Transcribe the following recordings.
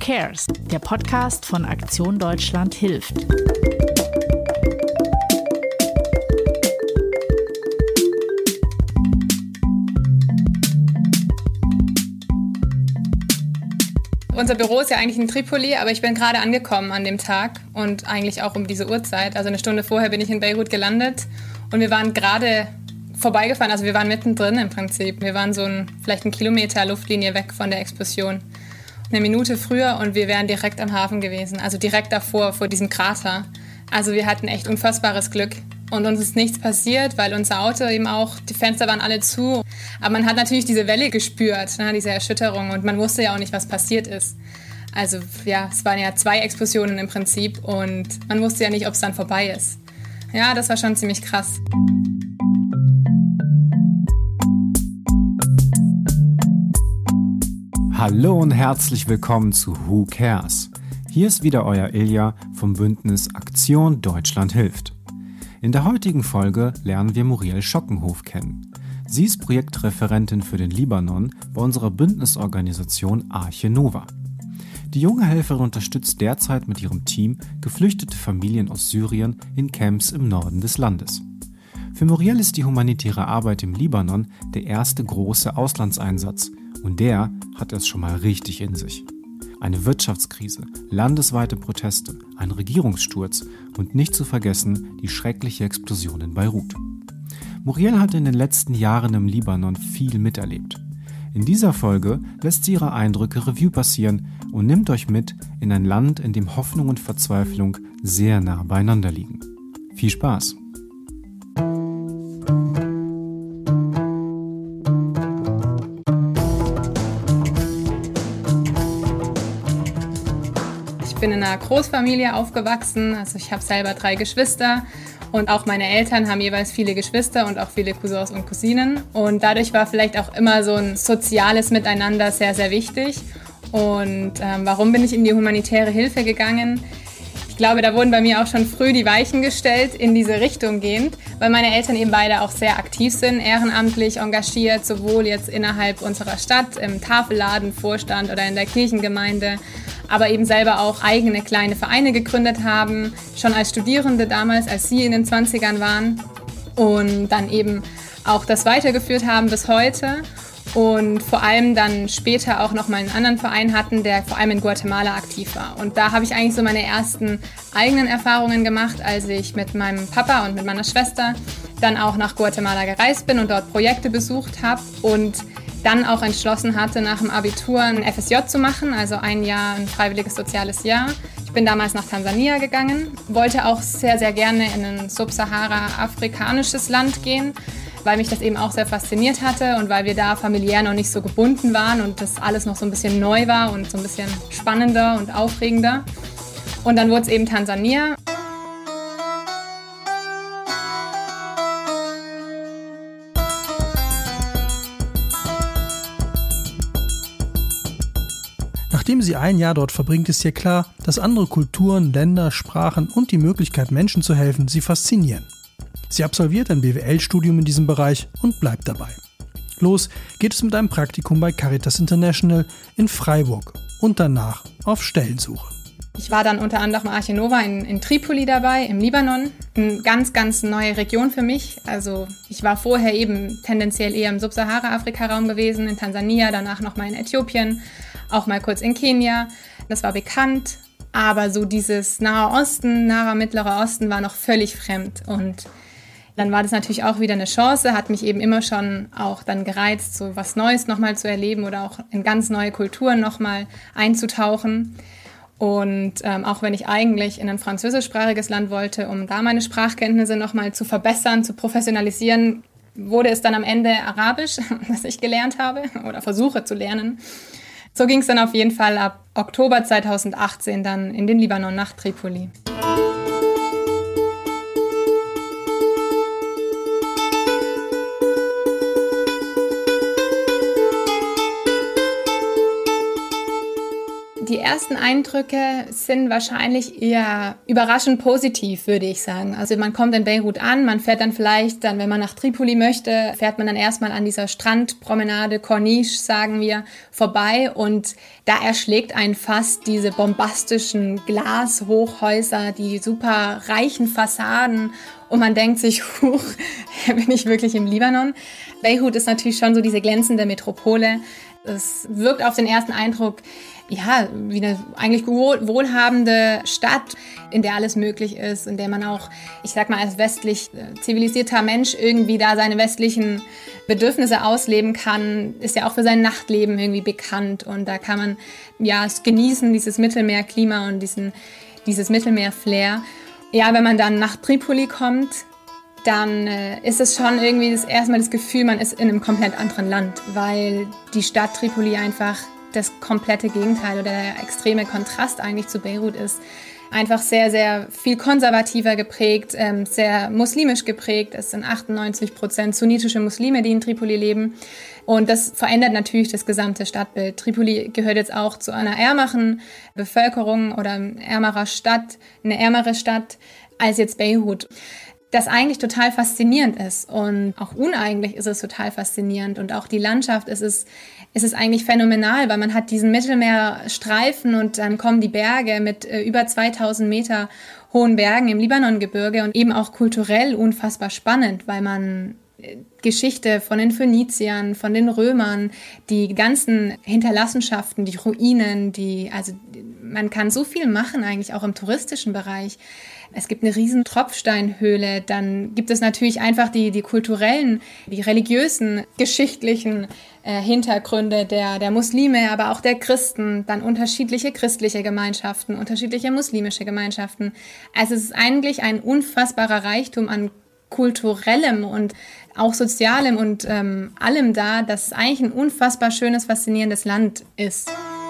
Cares, der Podcast von Aktion Deutschland hilft. Unser Büro ist ja eigentlich in Tripoli, aber ich bin gerade angekommen an dem Tag und eigentlich auch um diese Uhrzeit. Also eine Stunde vorher bin ich in Beirut gelandet und wir waren gerade vorbeigefahren, also wir waren mittendrin im Prinzip. Wir waren so vielleicht 1 Kilometer Luftlinie weg von der Explosion. Eine Minute früher und wir wären direkt am Hafen gewesen, also direkt davor, vor diesem Krater. Also wir hatten echt unfassbares Glück. Und uns ist nichts passiert, weil unser Auto eben auch, die Fenster waren alle zu. Aber man hat natürlich diese Welle gespürt, ne, diese Erschütterung. Und man wusste ja auch nicht, was passiert ist. Also ja, es waren ja 2 Explosionen im Prinzip. Und man wusste ja nicht, ob es dann vorbei ist. Ja, das war schon ziemlich krass. Hallo und herzlich willkommen zu Who Cares? Hier ist wieder euer Ilja vom Bündnis Aktion Deutschland hilft. In der heutigen Folge lernen wir Muriel Schockenhof kennen. Sie ist Projektreferentin für den Libanon bei unserer Bündnisorganisation Arche Nova. Die junge Helferin unterstützt derzeit mit ihrem Team geflüchtete Familien aus Syrien in Camps im Norden des Landes. Für Muriel ist die humanitäre Arbeit im Libanon der erste große Auslandseinsatz und der hat es schon mal richtig in sich. Eine Wirtschaftskrise, landesweite Proteste, ein Regierungssturz und nicht zu vergessen die schreckliche Explosion in Beirut. Muriel hat in den letzten Jahren im Libanon viel miterlebt. In dieser Folge lässt sie ihre Eindrücke Revue passieren und nimmt euch mit in ein Land, in dem Hoffnung und Verzweiflung sehr nah beieinander liegen. Viel Spaß! Ich bin in einer Großfamilie aufgewachsen, also ich habe selber 3 Geschwister und auch meine Eltern haben jeweils viele Geschwister und auch viele Cousins und Cousinen und dadurch war vielleicht auch immer so ein soziales Miteinander sehr, sehr wichtig. Und warum bin ich in die humanitäre Hilfe gegangen? Ich glaube, da wurden bei mir auch schon früh die Weichen gestellt, in diese Richtung gehend, weil meine Eltern eben beide auch sehr aktiv sind, ehrenamtlich engagiert, sowohl jetzt innerhalb unserer Stadt, im Tafelladen, Vorstand oder in der Kirchengemeinde, aber eben selber auch eigene kleine Vereine gegründet haben, schon als Studierende damals, als sie in den 20ern waren und dann eben auch das weitergeführt haben bis heute. Und vor allem dann später auch noch mal einen anderen Verein hatten, der vor allem in Guatemala aktiv war. Und da habe ich eigentlich so meine ersten eigenen Erfahrungen gemacht, als ich mit meinem Papa und mit meiner Schwester dann auch nach Guatemala gereist bin und dort Projekte besucht habe und dann auch entschlossen hatte, nach dem Abitur ein FSJ zu machen, also ein Jahr, ein freiwilliges soziales Jahr. Ich bin damals nach Tansania gegangen, wollte auch sehr, sehr gerne in ein subsahara-afrikanisches Land gehen, weil mich das eben auch sehr fasziniert hatte und weil wir da familiär noch nicht so gebunden waren und das alles noch so ein bisschen neu war und so ein bisschen spannender und aufregender. Und dann wurde es eben Tansania. Nachdem sie ein Jahr dort verbringt, ist ihr klar, dass andere Kulturen, Länder, Sprachen und die Möglichkeit, Menschen zu helfen, sie faszinieren. Sie absolviert ein BWL-Studium in diesem Bereich und bleibt dabei. Los geht es mit einem Praktikum bei Caritas International in Freiburg und danach auf Stellensuche. Ich war dann unter anderem Arche Nova in Tripoli dabei, im Libanon. Eine ganz, ganz neue Region für mich. Also ich war vorher eben tendenziell eher im Subsahara-Afrika-Raum gewesen, in Tansania, danach nochmal in Äthiopien, auch mal kurz in Kenia. Das war bekannt, aber so dieses Nahe Osten, Naher Mittlerer Osten war noch völlig fremd. Und dann war das natürlich auch wieder eine Chance, hat mich eben immer schon auch dann gereizt, so was Neues nochmal zu erleben oder auch in ganz neue Kulturen nochmal einzutauchen. Und auch wenn ich eigentlich in ein französischsprachiges Land wollte, um da meine Sprachkenntnisse nochmal zu verbessern, zu professionalisieren, wurde es dann am Ende Arabisch, das ich gelernt habe oder versuche zu lernen. So ging es dann auf jeden Fall ab Oktober 2018 dann in den Libanon nach Tripoli. Die ersten Eindrücke sind wahrscheinlich eher überraschend positiv, würde ich sagen. Also man kommt in Beirut an, man fährt dann vielleicht, wenn man nach Tripoli möchte, fährt man dann erstmal an dieser Strandpromenade, Corniche sagen wir, vorbei und da erschlägt einen fast diese bombastischen Glashochhäuser, die super reichen Fassaden und man denkt sich, bin ich wirklich im Libanon? Beirut ist natürlich schon so diese glänzende Metropole. Es wirkt auf den ersten Eindruck ja, wie eine eigentlich wohlhabende Stadt, in der alles möglich ist, in der man auch, ich sag mal, als westlich zivilisierter Mensch irgendwie da seine westlichen Bedürfnisse ausleben kann, ist ja auch für sein Nachtleben irgendwie bekannt und da kann man ja es genießen, dieses Mittelmeerklima und dieses Mittelmeer-Flair. Ja, wenn man dann nach Tripoli kommt, dann ist es schon irgendwie erstmal das Gefühl, man ist in einem komplett anderen Land, weil die Stadt Tripoli einfach das komplette Gegenteil oder der extreme Kontrast eigentlich zu Beirut ist. Einfach sehr, sehr viel konservativer geprägt, sehr muslimisch geprägt. Es sind 98% sunnitische Muslime, die in Tripoli leben. Und das verändert natürlich das gesamte Stadtbild. Tripoli gehört jetzt auch zu einer ärmeren Bevölkerung oder eine ärmere Stadt als jetzt Beirut. Das eigentlich total faszinierend ist und auch uneigentlich ist es total faszinierend und auch die Landschaft ist es eigentlich phänomenal, weil man hat diesen Mittelmeerstreifen und dann kommen die Berge mit über 2000 Meter hohen Bergen im Libanongebirge und eben auch kulturell unfassbar spannend, weil man Geschichte von den Phöniziern, von den Römern, die ganzen Hinterlassenschaften, die Ruinen, man kann so viel machen eigentlich auch im touristischen Bereich. Es gibt eine riesen Tropfsteinhöhle, dann gibt es natürlich einfach die kulturellen, die religiösen, geschichtlichen Hintergründe der Muslime, aber auch der Christen, dann unterschiedliche christliche Gemeinschaften, unterschiedliche muslimische Gemeinschaften. Also es ist eigentlich ein unfassbarer Reichtum an kulturellem und auch sozialem und allem da, dass es eigentlich ein unfassbar schönes, faszinierendes Land ist.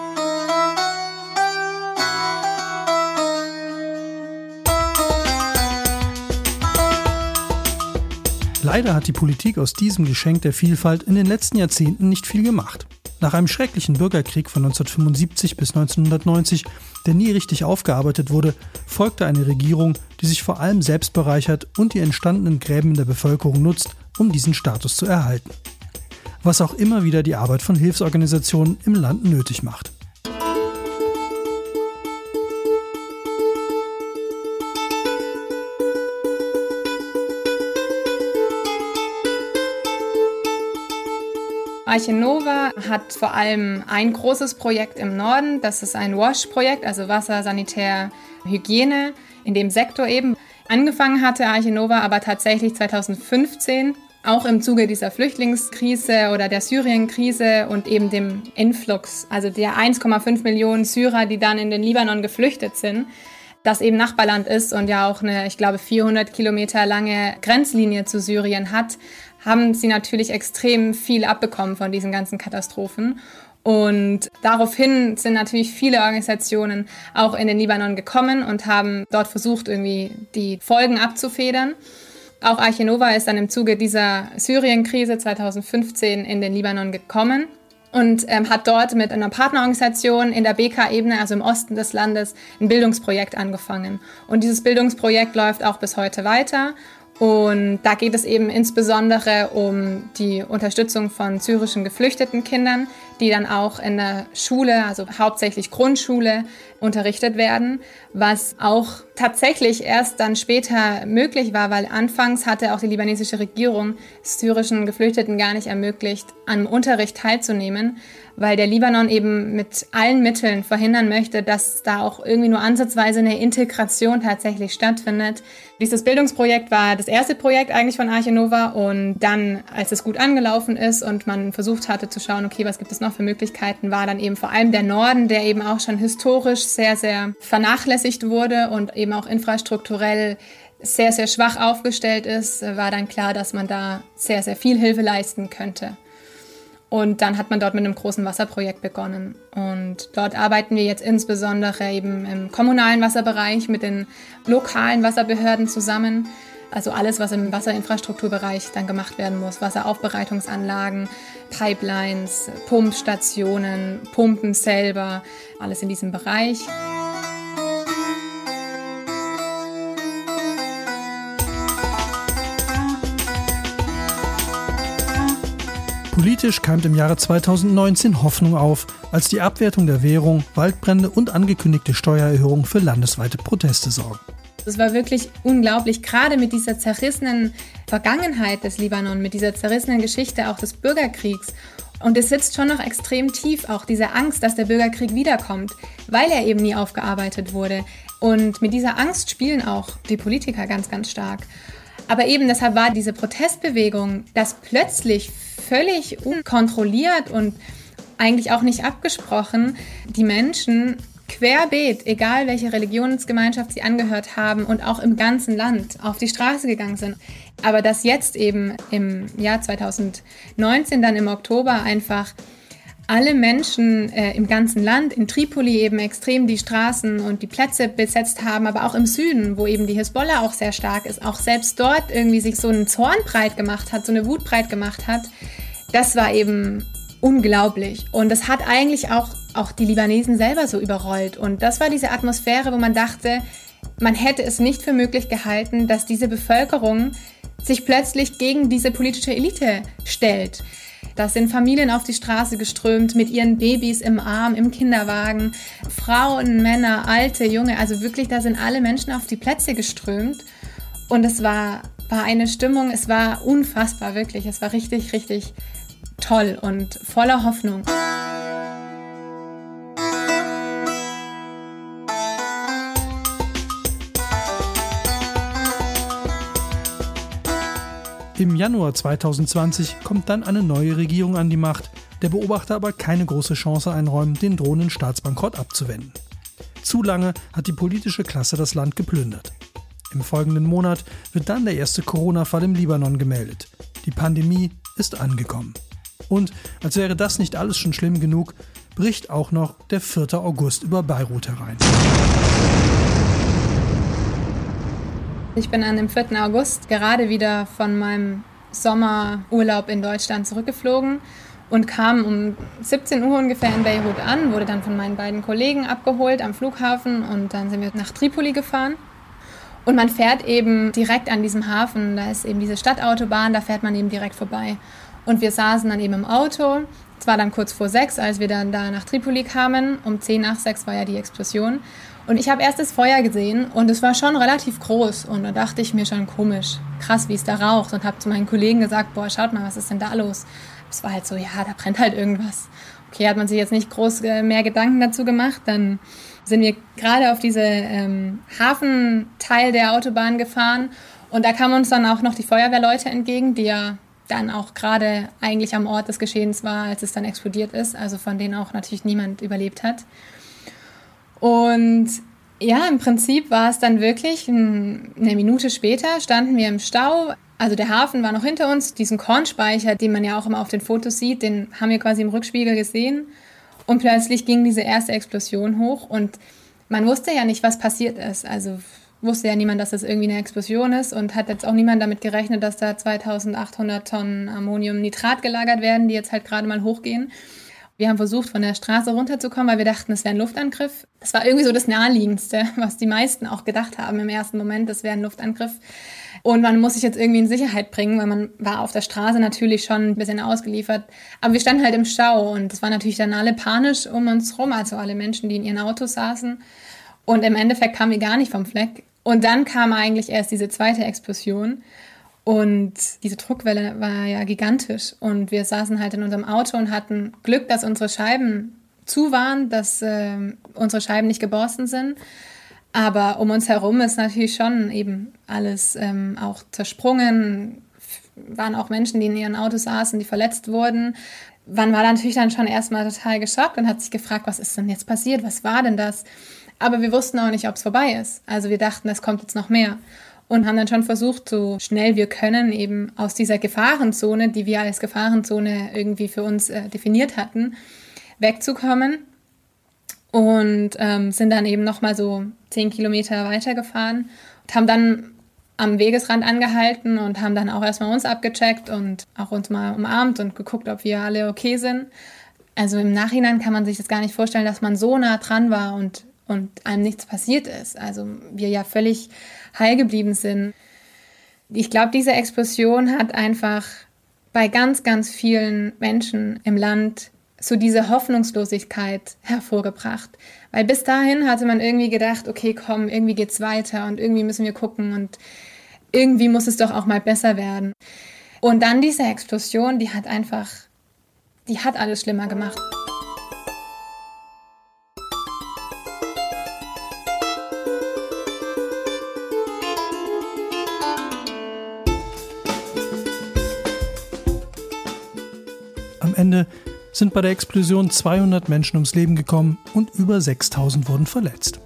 Leider hat die Politik aus diesem Geschenk der Vielfalt in den letzten Jahrzehnten nicht viel gemacht. Nach einem schrecklichen Bürgerkrieg von 1975 bis 1990, der nie richtig aufgearbeitet wurde, folgte eine Regierung, die sich vor allem selbst bereichert und die entstandenen Gräben in der Bevölkerung nutzt, um diesen Status zu erhalten. Was auch immer wieder die Arbeit von Hilfsorganisationen im Land nötig macht. Arche Nova hat vor allem ein großes Projekt im Norden, das ist ein WASH-Projekt, also Wasser, Sanitär, Hygiene, in dem Sektor eben. Angefangen hatte Arche Nova aber tatsächlich 2015, auch im Zuge dieser Flüchtlingskrise oder der Syrien-Krise und eben dem Influx, also der 1,5 Millionen Syrer, die dann in den Libanon geflüchtet sind, das eben Nachbarland ist und ja auch eine, ich glaube, 400 Kilometer lange Grenzlinie zu Syrien hat, haben sie natürlich extrem viel abbekommen von diesen ganzen Katastrophen. Und daraufhin sind natürlich viele Organisationen auch in den Libanon gekommen und haben dort versucht, irgendwie die Folgen abzufedern. Auch Arche Nova ist dann im Zuge dieser Syrien-Krise 2015 in den Libanon gekommen und hat dort mit einer Partnerorganisation in der BK-Ebene, also im Osten des Landes, ein Bildungsprojekt angefangen. Und dieses Bildungsprojekt läuft auch bis heute weiter. Und da geht es eben insbesondere um die Unterstützung von syrischen geflüchteten Kindern, die dann auch in der Schule, also hauptsächlich Grundschule, unterrichtet werden, was auch tatsächlich erst dann später möglich war, weil anfangs hatte auch die libanesische Regierung syrischen Geflüchteten gar nicht ermöglicht, am Unterricht teilzunehmen, weil der Libanon eben mit allen Mitteln verhindern möchte, dass da auch irgendwie nur ansatzweise eine Integration tatsächlich stattfindet. Dieses Bildungsprojekt war das erste Projekt eigentlich von Arche Nova und dann, als es gut angelaufen ist und man versucht hatte zu schauen, okay, was gibt es noch für Möglichkeiten, war dann eben vor allem der Norden, der eben auch schon historisch sehr, sehr vernachlässigt wurde und eben auch infrastrukturell sehr, sehr schwach aufgestellt ist, war dann klar, dass man da sehr, sehr viel Hilfe leisten könnte. Und dann hat man dort mit einem großen Wasserprojekt begonnen. Und dort arbeiten wir jetzt insbesondere eben im kommunalen Wasserbereich mit den lokalen Wasserbehörden zusammen. Also alles, was im Wasserinfrastrukturbereich dann gemacht werden muss. Wasseraufbereitungsanlagen, Pipelines, Pumpstationen, Pumpen selber, alles in diesem Bereich. Politisch keimt im Jahre 2019 Hoffnung auf, als die Abwertung der Währung, Waldbrände und angekündigte Steuererhöhungen für landesweite Proteste sorgen. Es war wirklich unglaublich, gerade mit dieser zerrissenen Vergangenheit des Libanon, mit dieser zerrissenen Geschichte auch des Bürgerkriegs. Und es sitzt schon noch extrem tief, auch diese Angst, dass der Bürgerkrieg wiederkommt, weil er eben nie aufgearbeitet wurde. Und mit dieser Angst spielen auch die Politiker ganz, ganz stark. Aber eben deshalb war diese Protestbewegung, dass plötzlich völlig unkontrolliert und eigentlich auch nicht abgesprochen die Menschen querbeet, egal welche Religionsgemeinschaft sie angehört haben und auch im ganzen Land auf die Straße gegangen sind. Aber dass jetzt eben im Jahr 2019, dann im Oktober, einfach alle Menschen im ganzen Land, in Tripoli eben extrem die Straßen und die Plätze besetzt haben, aber auch im Süden, wo eben die Hisbollah auch sehr stark ist, auch selbst dort irgendwie sich so einen Zorn breit gemacht hat, so eine Wut breit gemacht hat, das war eben unglaublich. Und das hat eigentlich auch die Libanesen selber so überrollt. Und das war diese Atmosphäre, wo man dachte, man hätte es nicht für möglich gehalten, dass diese Bevölkerung sich plötzlich gegen diese politische Elite stellt. Da sind Familien auf die Straße geströmt mit ihren Babys im Arm, im Kinderwagen, Frauen, Männer, Alte, Junge, also wirklich, da sind alle Menschen auf die Plätze geströmt. Und es war eine Stimmung, es war unfassbar, wirklich, es war richtig, richtig toll und voller Hoffnung. Im Januar 2020 kommt dann eine neue Regierung an die Macht, der Beobachter aber keine große Chance einräumen, den drohenden Staatsbankrott abzuwenden. Zu lange hat die politische Klasse das Land geplündert. Im folgenden Monat wird dann der erste Corona-Fall im Libanon gemeldet. Die Pandemie ist angekommen. Und als wäre das nicht alles schon schlimm genug, bricht auch noch der 4. August über Beirut herein. Ich bin an dem 4. August gerade wieder von meinem Sommerurlaub in Deutschland zurückgeflogen und kam um 17 Uhr ungefähr in Beirut an, wurde dann von meinen beiden Kollegen abgeholt am Flughafen und dann sind wir nach Tripoli gefahren. Und man fährt eben direkt an diesem Hafen, da ist eben diese Stadtautobahn, da fährt man eben direkt vorbei. Und wir saßen dann eben im Auto, es war dann kurz vor 6, als wir dann da nach Tripoli kamen, um 10 nach 6 war ja die Explosion. Und ich habe erst das Feuer gesehen und es war schon relativ groß und da dachte ich mir schon komisch, krass, wie es da raucht und habe zu meinen Kollegen gesagt, boah, schaut mal, was ist denn da los? Es war halt so, ja, da brennt halt irgendwas. Okay, hat man sich jetzt nicht groß mehr Gedanken dazu gemacht, dann sind wir gerade auf diese Hafenteil der Autobahn gefahren und da kamen uns dann auch noch die Feuerwehrleute entgegen, die ja dann auch gerade eigentlich am Ort des Geschehens war, als es dann explodiert ist, also von denen auch natürlich niemand überlebt hat. Und ja, im Prinzip war es dann wirklich, eine Minute später standen wir im Stau. Also der Hafen war noch hinter uns, diesen Kornspeicher, den man ja auch immer auf den Fotos sieht, den haben wir quasi im Rückspiegel gesehen. Und plötzlich ging diese erste Explosion hoch und man wusste ja nicht, was passiert ist. Also wusste ja niemand, dass das irgendwie eine Explosion ist und hat jetzt auch niemand damit gerechnet, dass da 2800 Tonnen Ammoniumnitrat gelagert werden, die jetzt halt gerade mal hochgehen. Wir haben versucht, von der Straße runterzukommen, weil wir dachten, es wäre ein Luftangriff. Das war irgendwie so das Naheliegendste, was die meisten auch gedacht haben im ersten Moment, das wäre ein Luftangriff. Und man muss sich jetzt irgendwie in Sicherheit bringen, weil man war auf der Straße natürlich schon ein bisschen ausgeliefert. Aber wir standen halt im Stau und es waren natürlich dann alle panisch um uns rum, also alle Menschen, die in ihren Autos saßen. Und im Endeffekt kamen wir gar nicht vom Fleck. Und dann kam eigentlich erst diese zweite Explosion. Und diese Druckwelle war ja gigantisch und wir saßen halt in unserem Auto und hatten Glück, dass unsere Scheiben zu waren, dass unsere Scheiben nicht geborsten sind. Aber um uns herum ist natürlich schon eben alles auch zersprungen. Waren auch Menschen, die in ihren Autos saßen, die verletzt wurden. Man war natürlich dann schon erstmal total geschockt und hat sich gefragt, was ist denn jetzt passiert? Was war denn das? Aber wir wussten auch nicht, ob es vorbei ist. Also wir dachten, es kommt jetzt noch mehr. Und haben dann schon versucht, so schnell wir können, eben aus dieser Gefahrenzone, die wir als Gefahrenzone irgendwie für uns definiert hatten, wegzukommen. Und sind dann eben nochmal so 10 Kilometer weitergefahren und haben dann am Wegesrand angehalten und haben dann auch erstmal uns abgecheckt und auch uns mal umarmt und geguckt, ob wir alle okay sind. Also im Nachhinein kann man sich das gar nicht vorstellen, dass man so nah dran war und einem nichts passiert ist. Also wir ja völlig heil geblieben sind. Ich glaube, diese Explosion hat einfach bei ganz, ganz vielen Menschen im Land so diese Hoffnungslosigkeit hervorgebracht. Weil bis dahin hatte man irgendwie gedacht, okay, komm, irgendwie geht's weiter und irgendwie müssen wir gucken und irgendwie muss es doch auch mal besser werden. Und dann diese Explosion, die hat alles schlimmer gemacht. Am Ende sind bei der Explosion 200 Menschen ums Leben gekommen und über 6.000 wurden verletzt.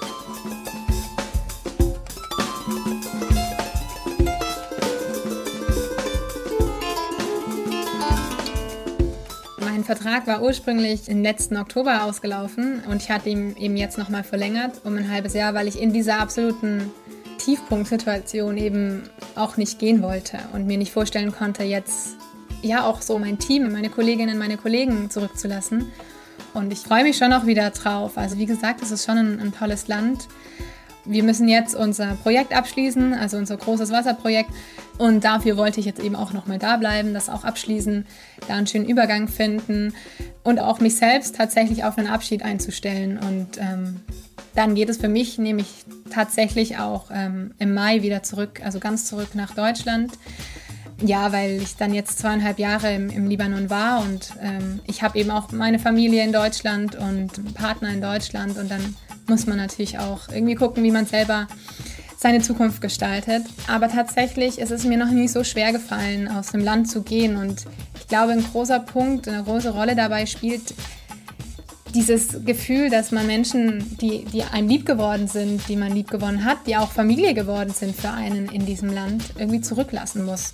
Mein Vertrag war ursprünglich im letzten Oktober ausgelaufen und ich hatte ihn eben jetzt nochmal verlängert um ein halbes Jahr, weil ich in dieser absoluten Tiefpunktsituation eben auch nicht gehen wollte und mir nicht vorstellen konnte, jetzt ja auch so mein Team, meine Kolleginnen, meine Kollegen zurückzulassen. Und ich freue mich schon auch wieder drauf. Also wie gesagt, es ist schon ein tolles Land. Wir müssen jetzt unser Projekt abschließen, also unser großes Wasserprojekt. Und dafür wollte ich jetzt eben auch nochmal da bleiben, das auch abschließen, da einen schönen Übergang finden und auch mich selbst tatsächlich auf einen Abschied einzustellen. Und dann geht es für mich nämlich tatsächlich auch im Mai wieder zurück, also ganz zurück nach Deutschland. Ja, weil ich dann jetzt 2,5 Jahre im Libanon war und ich habe eben auch meine Familie in Deutschland und einen Partner in Deutschland und dann muss man natürlich auch irgendwie gucken, wie man selber seine Zukunft gestaltet. Aber tatsächlich ist es mir noch nie so schwer gefallen, aus dem Land zu gehen und ich glaube, ein großer Punkt, eine große Rolle dabei spielt dieses Gefühl, dass man Menschen, die einem lieb geworden sind, die man lieb gewonnen hat, die auch Familie geworden sind für einen in diesem Land, irgendwie zurücklassen muss.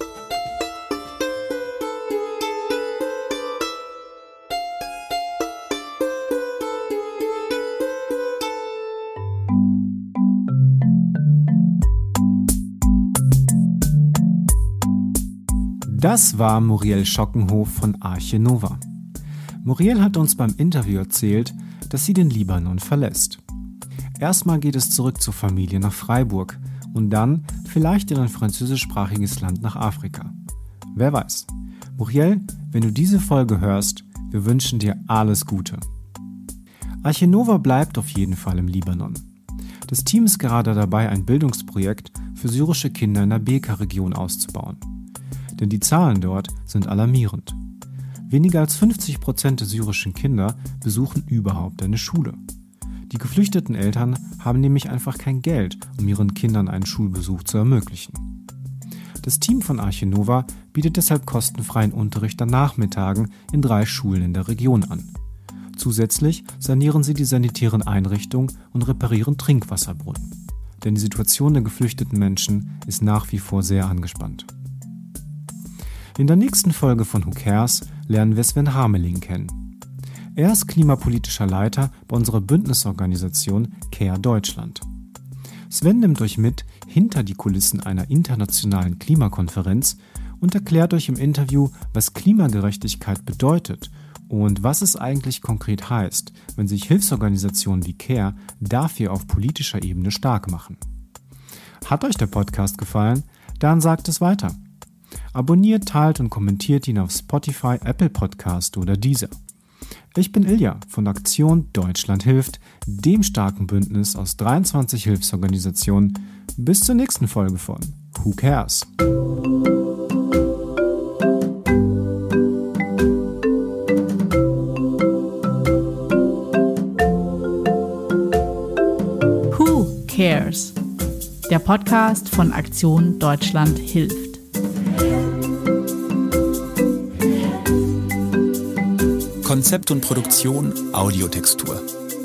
Das war Muriel Schockenhof von Arche Nova. Muriel hat uns beim Interview erzählt, dass sie den Libanon verlässt. Erstmal geht es zurück zur Familie nach Freiburg und dann vielleicht in ein französischsprachiges Land nach Afrika. Wer weiß. Muriel, wenn du diese Folge hörst, wir wünschen dir alles Gute. Arche Nova bleibt auf jeden Fall im Libanon. Das Team ist gerade dabei, ein Bildungsprojekt für syrische Kinder in der Bekaa-Region auszubauen. Denn die Zahlen dort sind alarmierend. Weniger als 50% der syrischen Kinder besuchen überhaupt eine Schule. Die geflüchteten Eltern haben nämlich einfach kein Geld, um ihren Kindern einen Schulbesuch zu ermöglichen. Das Team von Arche Nova bietet deshalb kostenfreien Unterricht an Nachmittagen in 3 Schulen in der Region an. Zusätzlich sanieren sie die sanitären Einrichtungen und reparieren Trinkwasserbrunnen. Denn die Situation der geflüchteten Menschen ist nach wie vor sehr angespannt. In der nächsten Folge von Who Cares lernen wir Sven Hameling kennen. Er ist klimapolitischer Leiter bei unserer Bündnisorganisation CARE Deutschland. Sven nimmt euch mit hinter die Kulissen einer internationalen Klimakonferenz und erklärt euch im Interview, was Klimagerechtigkeit bedeutet und was es eigentlich konkret heißt, wenn sich Hilfsorganisationen wie CARE dafür auf politischer Ebene stark machen. Hat euch der Podcast gefallen? Dann sagt es weiter. Abonniert, teilt und kommentiert ihn auf Spotify, Apple Podcast oder Deezer. Ich bin Ilja von Aktion Deutschland hilft, dem starken Bündnis aus 23 Hilfsorganisationen. Bis zur nächsten Folge von Who Cares? Who Cares? Der Podcast von Aktion Deutschland hilft. Konzept und Produktion Audiotextur.